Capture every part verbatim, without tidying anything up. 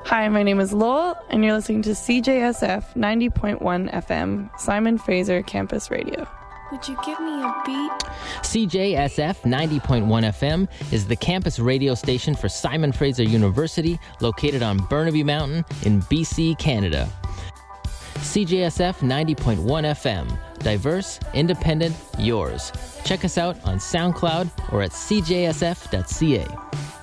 Hi, my name is Lowell, and you're listening to C J S F ninety point one F M, Simon Fraser Campus Radio. Would you give me a beat? C J S F ninety point one F M is the campus radio station for Simon Fraser University, located on Burnaby Mountain in B C, Canada. C J S F ninety point one F M. Diverse, independent, yours. Check us out on SoundCloud or at c j s f dot c a.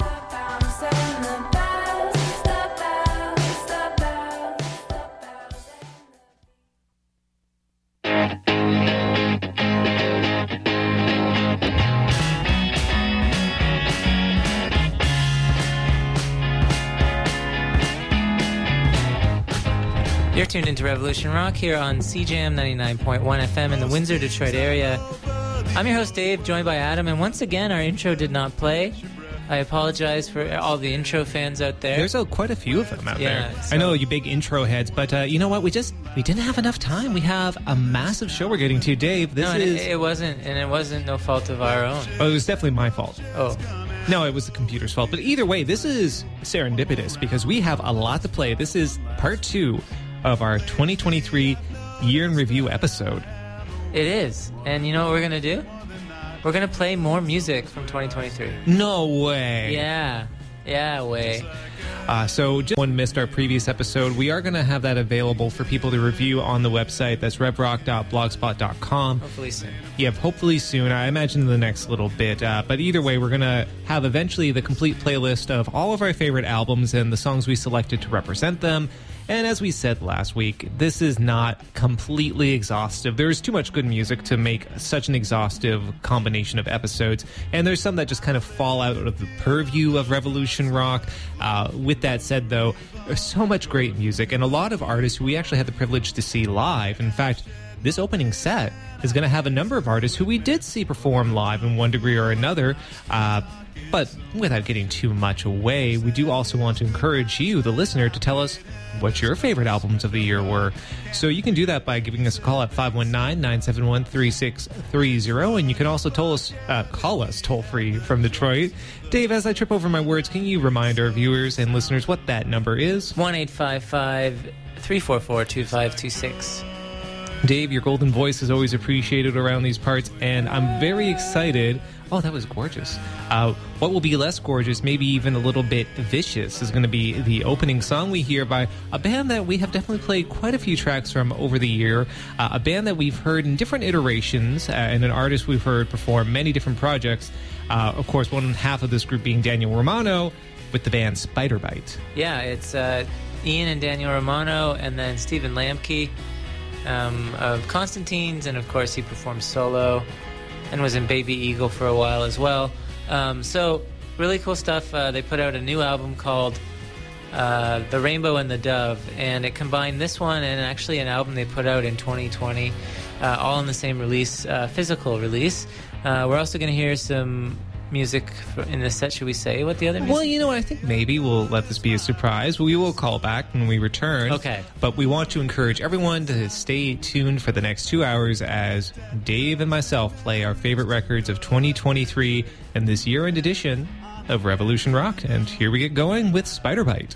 You're tuned into Revolution Rock here on C J M ninety-nine point one F M in the Windsor, Detroit area. I'm your host, Dave, joined by Adam, and once again, our intro did not play. I apologize for all the intro fans out there. There's a, quite a few of them out yeah, there. So. I know you big intro heads, but uh, you know what? We just we didn't have enough time. We have a massive show we're getting to, Dave. This no, is it, it wasn't, and it wasn't no fault of our own. Oh, it was definitely my fault. Oh. No, it was the computer's fault. But either way, this is serendipitous because we have a lot to play. This is part two of our twenty twenty-three year in review episode. It is. And you know what we're going to do? We're going to play more music from twenty twenty-three. No way. Yeah. Yeah, way. Uh, so just one missed our previous episode. We are going to have that available for people to review on the website. That's rev rock dot blogspot dot com. Hopefully soon. Yeah, hopefully soon. I imagine in the next little bit. Uh, but either way, we're going to have eventually the complete playlist of all of our favorite albums and the songs we selected to represent them. And as we said last week, this is not completely exhaustive. There's too much good music to make such an exhaustive combination of episodes. And there's some that just kind of fall out of the purview of Revolution Rock. Uh, with that said, though, there's so much great music and a lot of artists who we actually had the privilege to see live. In fact, this opening set is going to have a number of artists who we did see perform live in one degree or another. Uh, but without getting too much away, we do also want to encourage you, the listener, to tell us what your favorite albums of the year were. So you can do that by giving us a call at five one nine, nine seven one, three six three zero, and you can also toll us, uh, call us toll-free from Detroit. Dave, as I trip over my words, can you remind our viewers and listeners what that number is? one eight five five, three four four, two five two six. Dave, your golden voice is always appreciated around these parts, and I'm very excited. Oh, that was gorgeous. Uh, what will be less gorgeous, maybe even a little bit vicious, is going to be the opening song we hear by a band that we have definitely played quite a few tracks from over the year, uh, a band that we've heard in different iterations, uh, and an artist we've heard perform many different projects. Uh, of course, one half of this group being Daniel Romano with the band Spiderbite. Yeah, it's uh, Ian and Daniel Romano, and then Stephen Lamke um, of Constantines, and of course he performed solo and was in Baby Eagle for a while as well. Um, so, really cool stuff. Uh, they put out a new album called uh, The Rainbow and the Dove, and it combined this one and actually an album they put out in twenty twenty, uh, all in the same release, uh, physical release. Uh, we're also going to hear some music in this set. Should we say what the other music? Well, you know what? I think maybe we'll let this be a surprise. We will call back when we return. Okay. But we want to encourage everyone to stay tuned for the next two hours as Dave and myself play our favorite records of twenty twenty-three and this year-end edition of Revolution Rock. And here we get going with Spiderbite.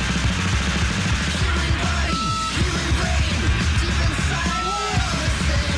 Human body, human brain, deep inside, we're all the same.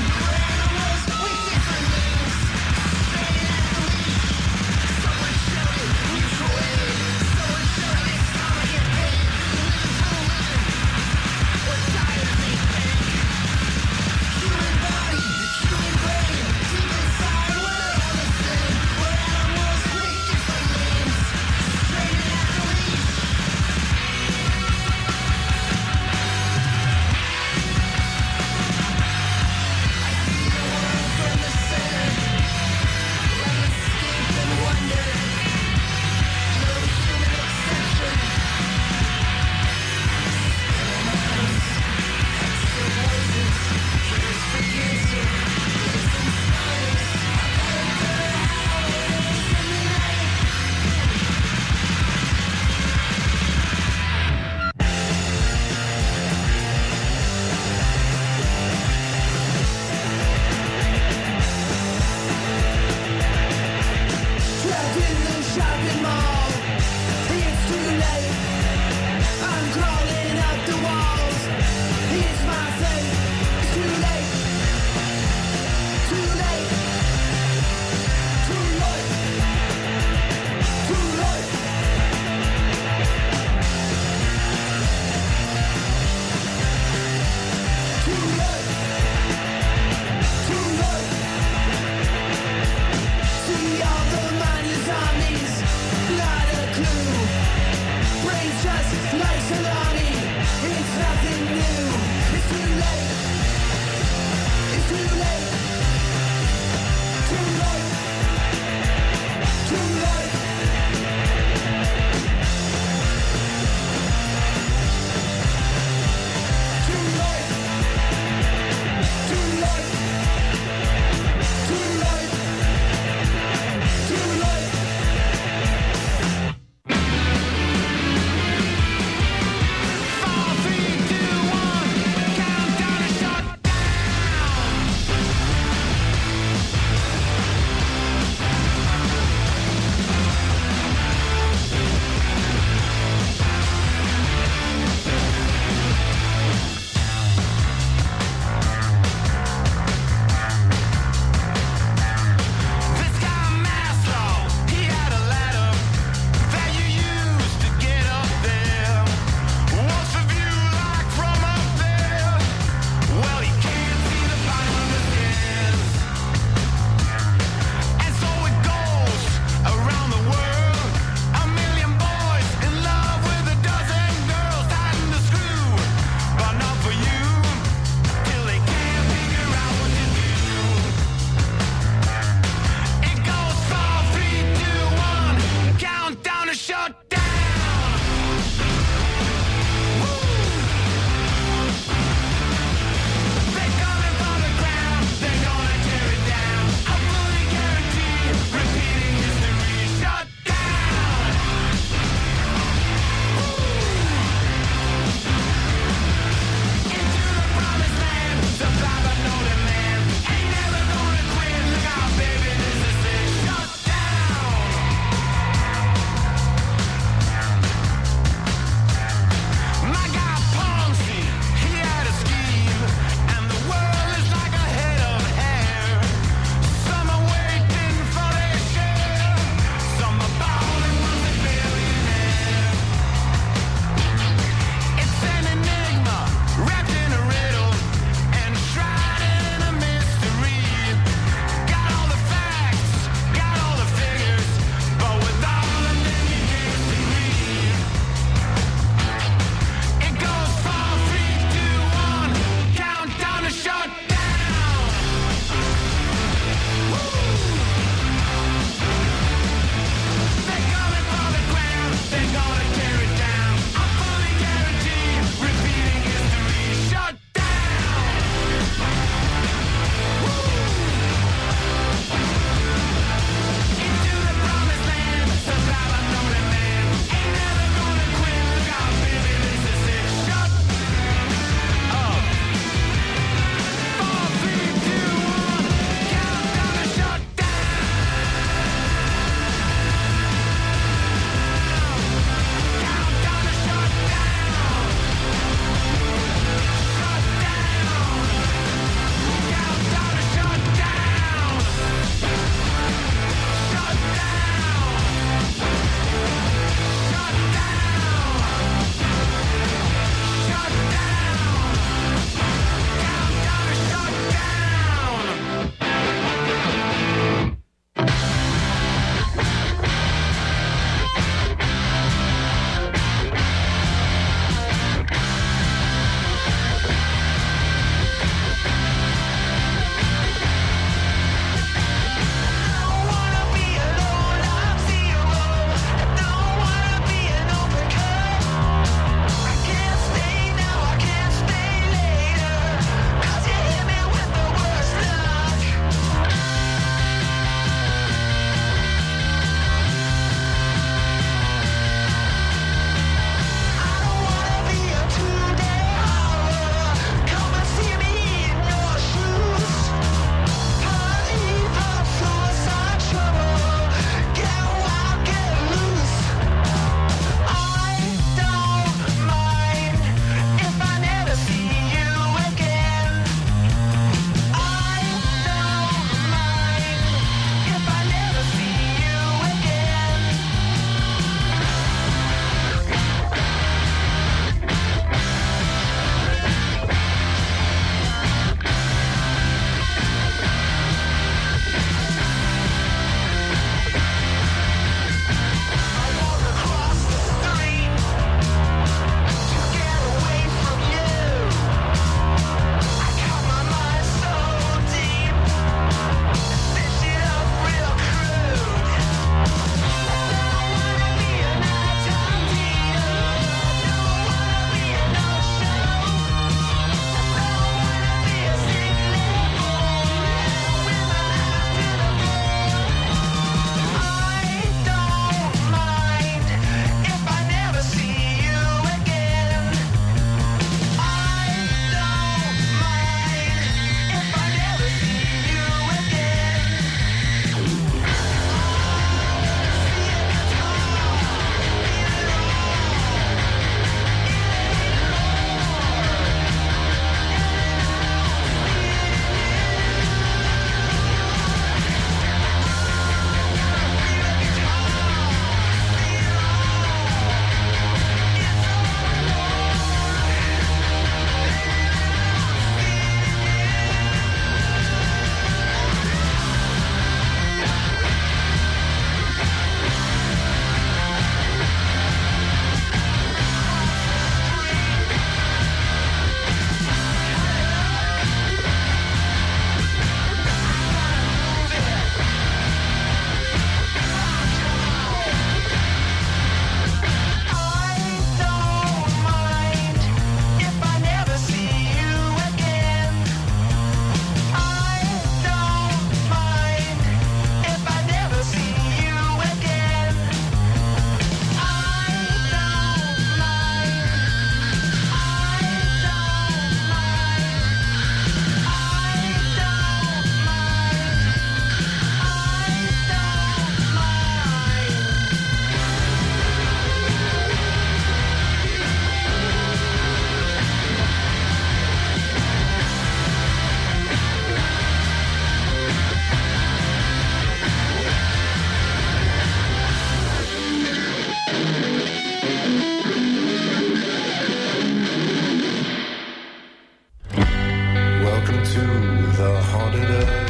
to the haunted earth.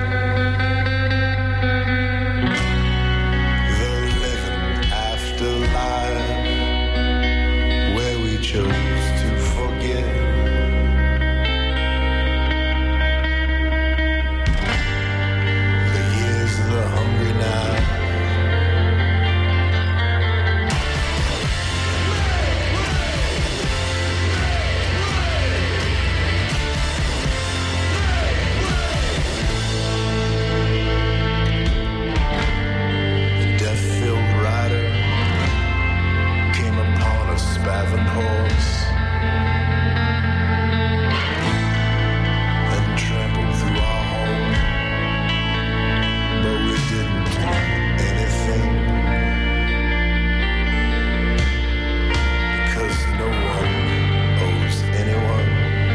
The living afterlife, where we chose to forget. The years of the hungry night. Spavined horse and trampled through our home, but we didn't do anything because no one owes anyone.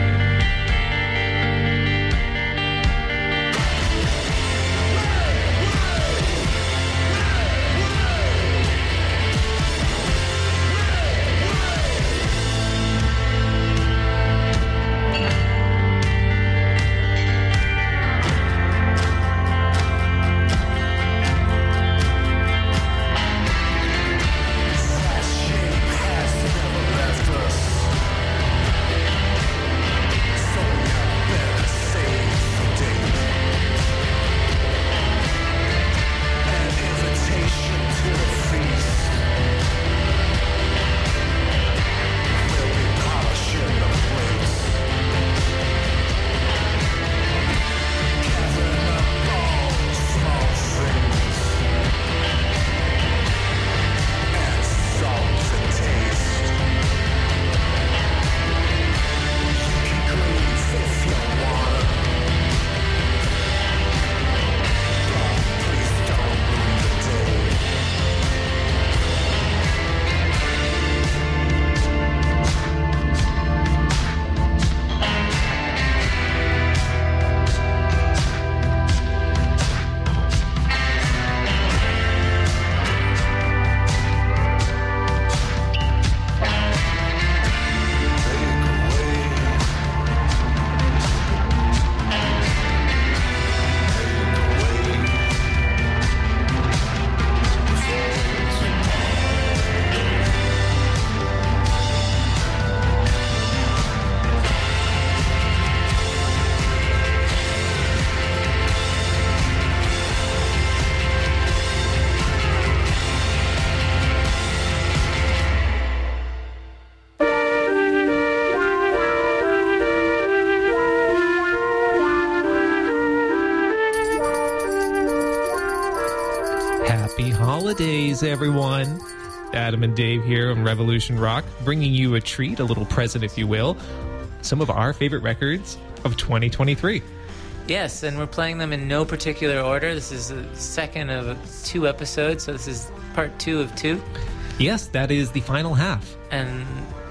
Holidays, everyone. Adam and Dave here on Revolution Rock, bringing you a treat, a little present, if you will. Some of our favorite records of twenty twenty-three. Yes, and we're playing them in no particular order. This is the second of two episodes, so this is part two of two. Yes, that is the final half. And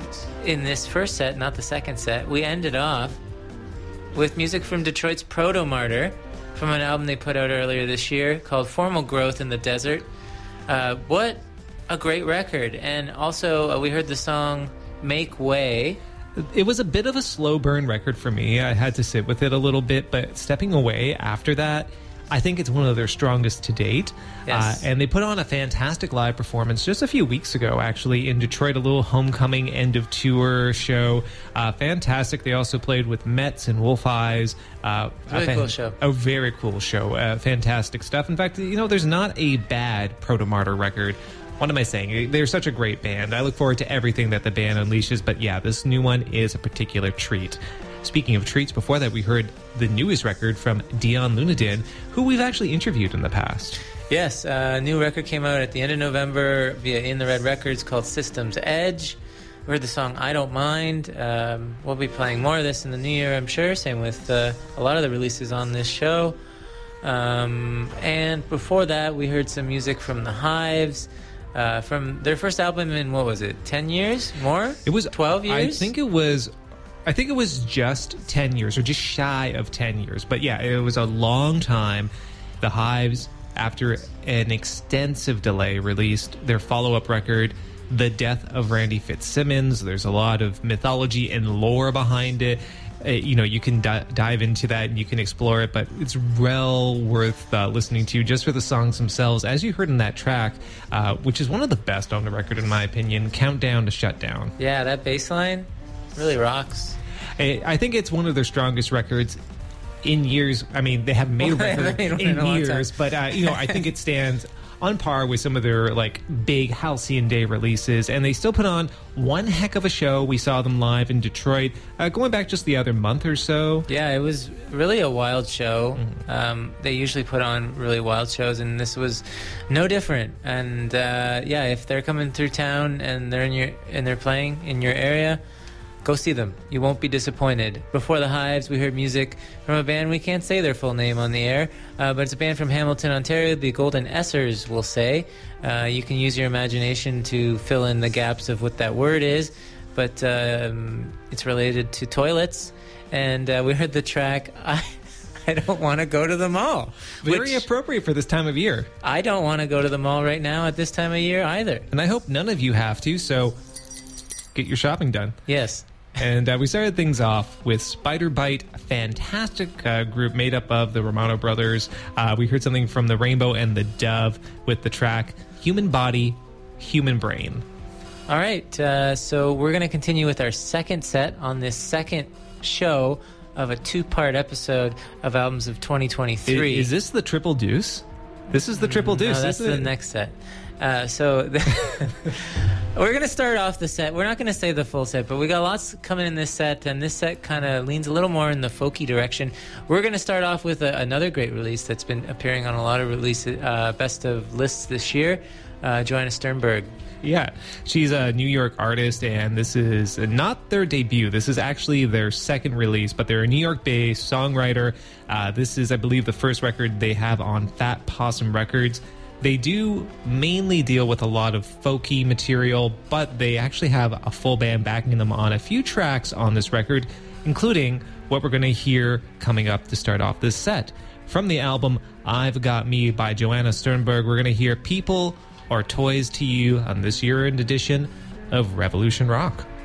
in this first set, not the second set, we ended off with music from Detroit's Proto-Martyr, from an album they put out earlier this year called Formal Growth in the Desert. Uh, what a great record. And also, uh, we heard the song Make Way. It was a bit of a slow burn record for me. I had to sit with it a little bit, but stepping away after that, I think it's one of their strongest to date. Yes. Uh, and they put on a fantastic live performance just a few weeks ago, actually, in Detroit, a little homecoming end of tour show. Uh, fantastic. They also played with Mets and Wolf Eyes. Uh, really a fan- cool show. A very cool show. Uh, fantastic stuff. In fact, you know, there's not a bad Proto-Martyr record. What am I saying? They're such a great band. I look forward to everything that the band unleashes. But yeah, this new one is a particular treat. Speaking of treats, before that we heard the newest record from Dion Lunadin, who we've actually interviewed in the past. Yes, uh, a new record came out at the end of November via In the Red Records called Systems Edge. We heard the song I Don't Mind. Um, we'll be playing more of this in the new year, I'm sure. Same with uh, a lot of the releases on this show. Um, and before that, we heard some music from The Hives. Uh, from their first album in, what was it, ten years? More? It was twelve years? I think it was... I think it was just ten years, or just shy of ten years. But yeah, it was a long time. The Hives, after an extensive delay, released their follow-up record, The Death of Randy Fitzsimmons. There's a lot of mythology and lore behind it. uh, you know, you can di- dive into that and you can explore it, but it's well worth uh, listening to just for the songs themselves. As you heard in that track, uh, which is one of the best on the record, in my opinion, Countdown to Shutdown. Yeah, that bass line really rocks. I, I think it's one of their strongest records in years. I mean, they haven't made a record made one in, in a long years, time. but uh, you know, I think it stands on par with some of their like big Halcyon Day releases, and they still put on one heck of a show. We saw them live in Detroit, uh, going back just the other month or so. Yeah, it was really a wild show. Mm-hmm. Um, they usually put on really wild shows, and this was no different. And uh, yeah, if they're coming through town and they're in your and they're playing in your area, go see them. You won't be disappointed. Before the Hives, we heard music from a band. We can't say their full name on the air, uh, but it's a band from Hamilton, Ontario, the Golden Essers, we'll say. Uh, you can use your imagination to fill in the gaps of what that word is, but um, it's related to toilets. And uh, we heard the track, I, I Don't Want to Go to the Mall. Very appropriate for this time of year. I don't want to go to the mall right now at this time of year either. And I hope none of you have to, so get your shopping done. Yes. And uh, we started things off with Spider Bite, a fantastic uh, group made up of the Romano brothers. Uh, we heard something from the Rainbow and the Dove with the track Human Body, Human Brain. All right, uh, so we're going to continue with our second set on this second show of a two-part episode of Albums of twenty twenty-three. Is, is this the Triple Deuce? This is the Triple Deuce, No, that's isn't the it? next set. Uh, so we're going to start off the set. We're not going to say the full set, but we got lots coming in this set, and this set kind of leans a little more in the folky direction. We're going to start off with a, another great release that's been appearing on a lot of release uh, best of lists this year, uh, Joanna Sternberg. Yeah, she's a New York artist, and this is not their debut. This is actually their second release, but they're a New York-based songwriter. Uh, this is, I believe, the first record they have on Fat Possum Records. They do mainly deal with a lot of folky material, but they actually have a full band backing them on a few tracks on this record, including what we're going to hear coming up to start off this set. From the album I've Got Me by Joanna Sternberg, we're going to hear People or Toys to You on this year-end edition of Revolution Rock.